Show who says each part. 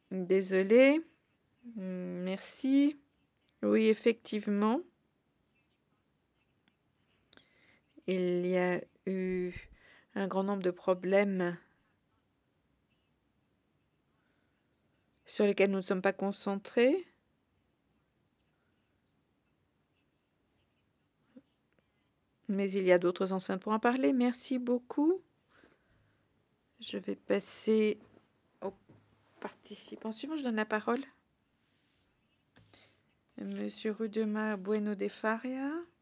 Speaker 1: Désolée. Merci. Oui, effectivement, il y a eu un grand nombre de problèmes sur lesquels nous ne sommes pas concentrés. Mais il y a d'autres enceintes pour en parler. Merci beaucoup. Je vais passer aux participants suivants. Je donne la parole. Monsieur Rudema Bueno de Faria.